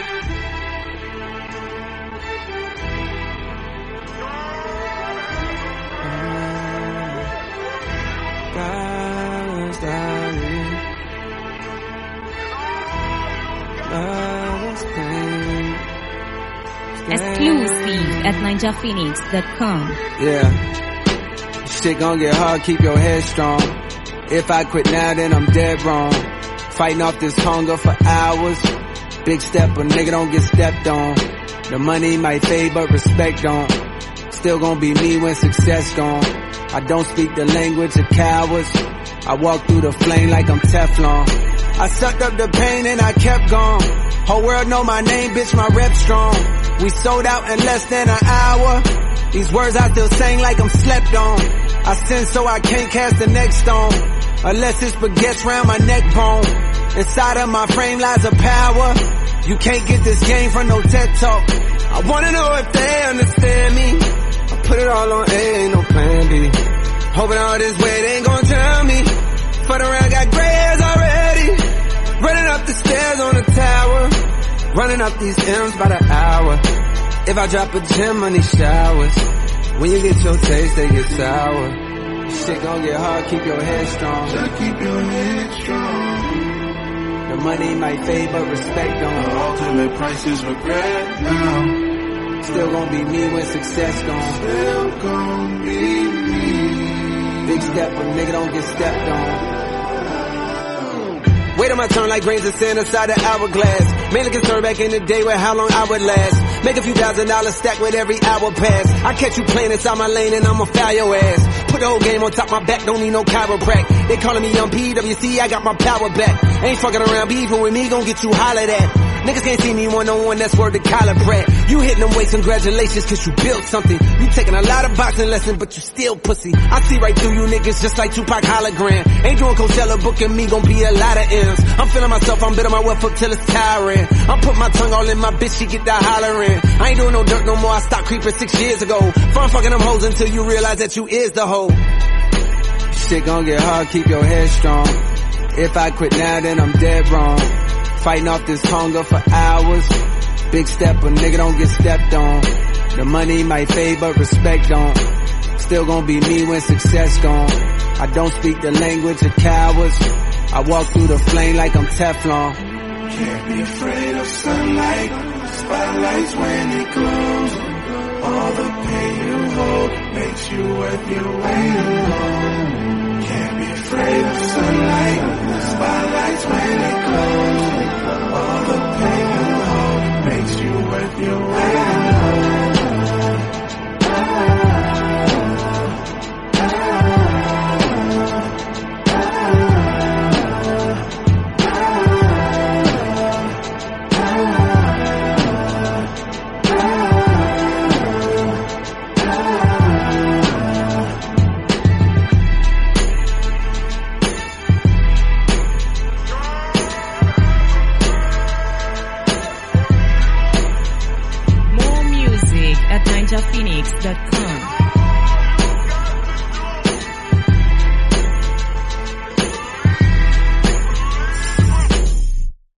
Exclusive at ninjaphoenix.com. Yeah. Shit gon' get hard, keep your head strong. If I quit now, then I'm dead wrong. Fighting off this hunger for hours. Big step, a nigga don't get stepped on. The money might fade, but respect don't. Still gon' be me when success gone. I don't speak the language of cowards. I walk through the flame like I'm Teflon. I sucked up the pain and I kept going. Whole world know my name, bitch, my rep strong. We sold out in less than an hour. These words I still sang like I'm slept on. I sin so I can't cast the next stone, unless it's baguettes round my neck bone. Inside of my frame lies a power. You can't get this game from no TED Talk. I wanna know if they understand me. I put it all on A, ain't no plan B. Hoping all this weight ain't gon' drown me. Fuck around, got gray hairs already. Running up the stairs on the tower. Running up these M's by the hour. If I drop a gem on these showers, when you get your taste, they get sour. Shit gon' get hard, keep your head strong. Just keep your head strong. The money might fade, but respect don't. The ultimate price is regret now. Still gon' be me when success gone. Still gon' be me. Big step, a nigga don't get stepped on. Wait on my turn like grains of sand inside the hourglass. Mainly concerned back in the day with how long I would last. Make a few $1,000 stack with every hour pass. I catch you playing inside my lane and I'ma foul your ass. Put the whole game on top my back, don't need no chiropract. They calling me young PWC, I got my power back. Ain't fucking around, beefing with me, gon' get you hollered at. Niggas can't see me one-on-one, that's word to Kyler Pratt. You hitting them weights, congratulations, cause you built something. You taking a lot of boxing lessons, but you still pussy. I see right through you niggas just like Tupac hologram. Ain't doing Coachella, booking me, gon' be a lot of M's. I'm feeling myself, I'm bitter my wealth up till it's tiring. I'm putting my tongue all in my bitch, she get that hollering. I ain't doing no dirt no more, I stopped creeping 6 years ago. Fun fucking them hoes until you realize that you is the hoe. Shit gon' get hard, keep your head strong. If I quit now, then I'm dead wrong. Fighting off this hunger for hours. Big step, a nigga don't get stepped on. The money might fade, but respect don't. Still gon' be me when success gone. I don't speak the language of cowards. I walk through the flame like I'm Teflon. Can't be afraid of sunlight. Spotlights when it glows. All the pain you hold makes you worth your weight alone. Can't be afraid of sunlight. Spotlights when it glows. All the pain you hold makes you worth your weight alone. At ninjaphoenix.com.